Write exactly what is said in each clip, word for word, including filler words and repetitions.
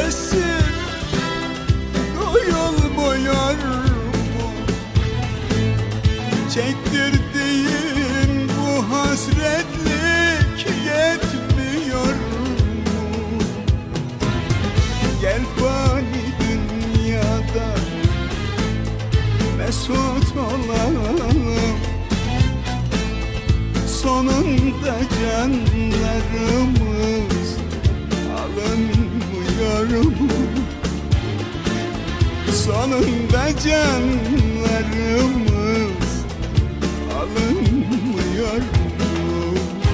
nefesim duyulmuyor mu? Çektirdiğin bu hasretlik yetmiyor mu? Gel fani dünyada mesut olalım, sonunda canlarımız alınmıyor mu? Sonunda canlarımız alınmıyor mu?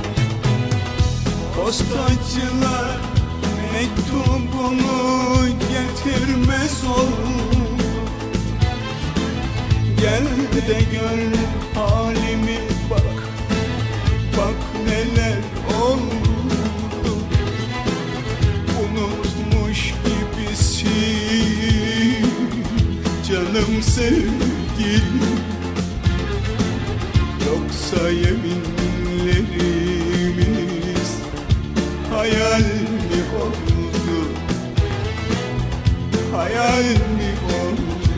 Postacılar mektubunu getirmez oldu. Gel de gör halimi, bak, bak neler oldu. Unutmuş gibisin canım sevgilim, yoksa yeminlerimiz hayal mi oldu, hayal mi oldu?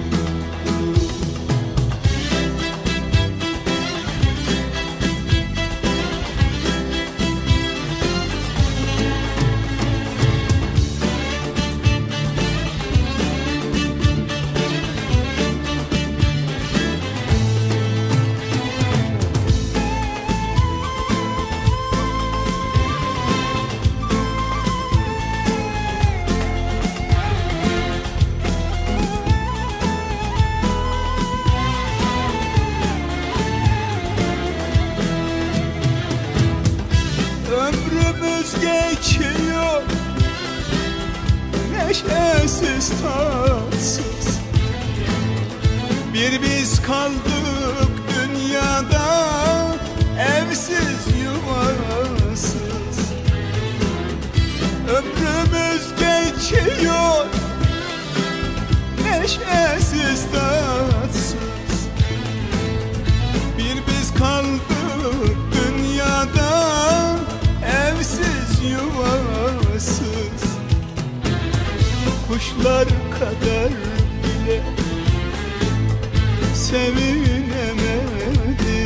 Ömrümüz geçiyor neşesiz tatsız, bir biz kaldık dünyada evsiz yuvasız. Ömrümüz geçiyor neşesiz tatsız, bir biz kaldık dünyada evsiz yuvasız. Kuşlar kadar bile sevinemedi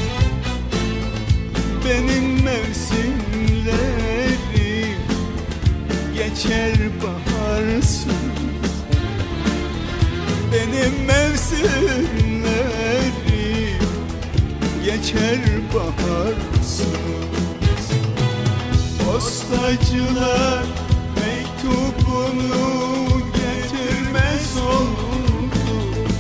benim mevsimlerim, geçer baharsız. Benim mevsimlerim geçer baharsız. Postacılar mektubunu getirmez oldu.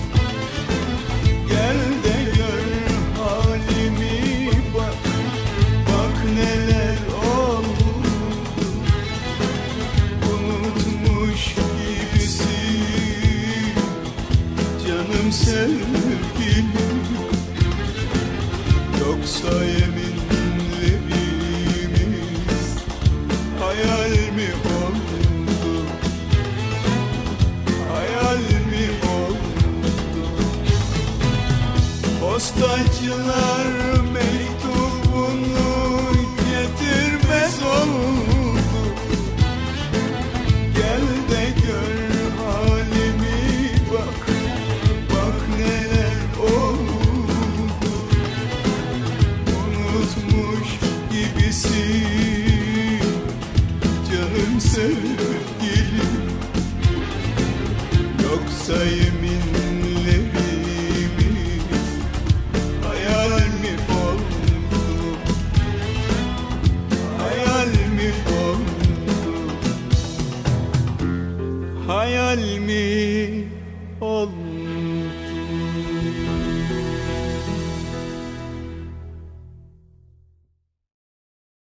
Gel de gör halimi, bak, bak neler oldu. Unutmuş gibisin canım sevgilim, yoksa yeminlerimiz hayal mi oldu, hayal mi oldu? Postacılar mektubunu getirmez oldu. Gel de gör halimi, bak, bak neler oldu. Unutmuş gibisin canım sevgilim, yoksa yemin